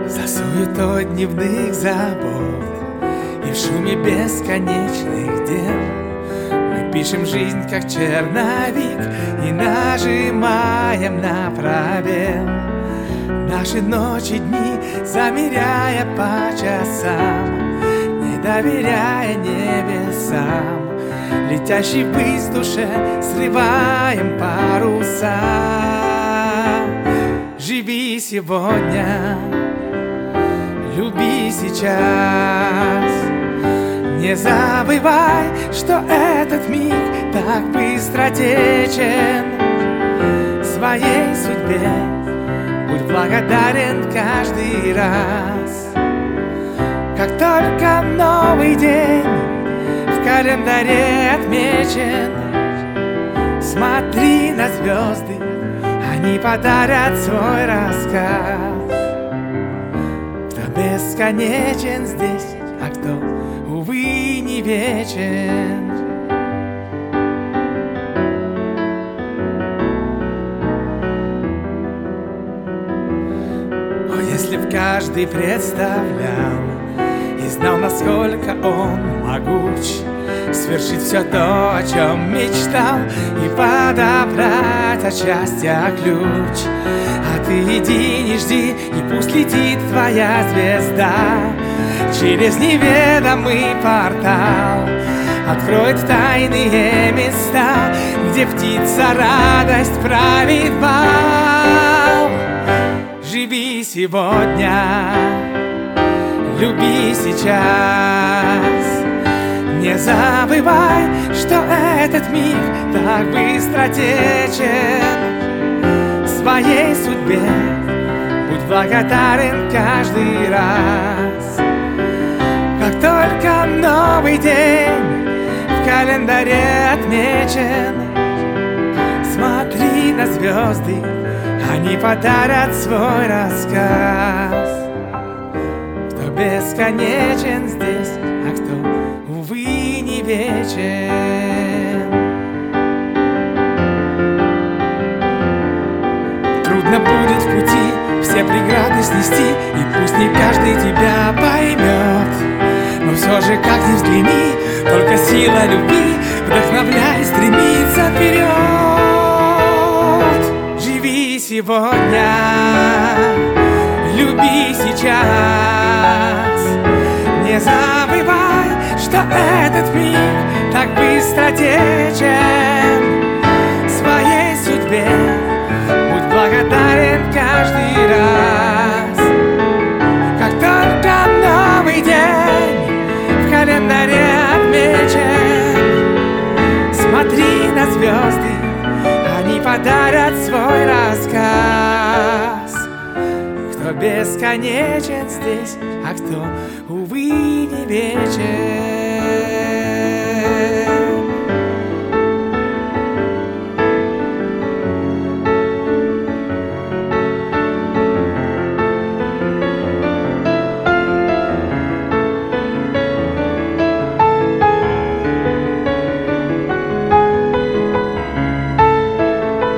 За суетой дневных забот и в шуме бесконечных дел мы пишем жизнь, как черновик, и нажимаем на пробел. Наши ночи, дни замеряя по часам, не доверяя небесам, летящий ввысь душе срываем паруса. Живи сегодня, люби сейчас. Не забывай, что этот миг так быстро течен. Своей судьбе будь благодарен каждый раз. Как только новый день в календаре отмечен, смотри на звезды, они подарят свой рассказ. Кто бесконечен здесь, а кто, увы, не вечен. О, если б каждый представлял и знал, насколько он могуч свершить все то, о чем мечтал, и подобрать от счастья ключ. А ты иди, не жди, и пусть летит твоя звезда через неведомый портал, откроет тайные места, где птица радость правит бал. Живи сегодня, люби сейчас. Не забывай, что этот миг так быстро течен. Своей судьбе будь благодарен каждый раз. Как только новый день в календаре отмечен, смотри на звезды, они подарят свой рассказ. Кто бесконечен здесь, а кто, увы, не вечен. Трудно будет в пути все преграды снести, и пусть не каждый тебя поймет, но все же, как ни взгляни, только сила любви вдохновляет стремиться вперед. Живи сегодня, люби сейчас. Не забывай, что этот миг так быстро течен. Своей судьбе будь благодарен каждый раз. Как только новый день в календаре отмечен, смотри на звезды, они подарят свой рассказ. Кто бесконечен здесь, а кто, увы, не вечен.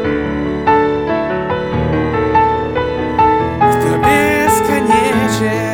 Кто бесконечен.